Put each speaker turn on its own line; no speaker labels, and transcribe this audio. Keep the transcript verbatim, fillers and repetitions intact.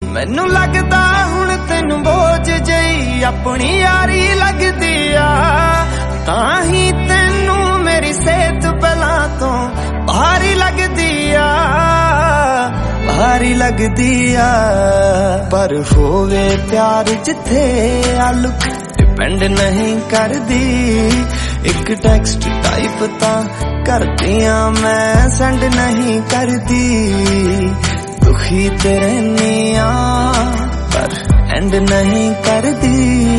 मैनू लगदा हुण तैनू बोझ जई अपनी यारी लगदी आ, ताही तैनू मेरी सेहत पहला तो भारी लगदी आ, भारी लगदी आ। पर होवे प्यार जिथे आलुक डिपेंड नहीं करदी, एक टेक्स्ट टाइप ता करदियां मैं सेंड नहीं करदी। दुखी ते रहनी आ पर एंड नहीं करदी।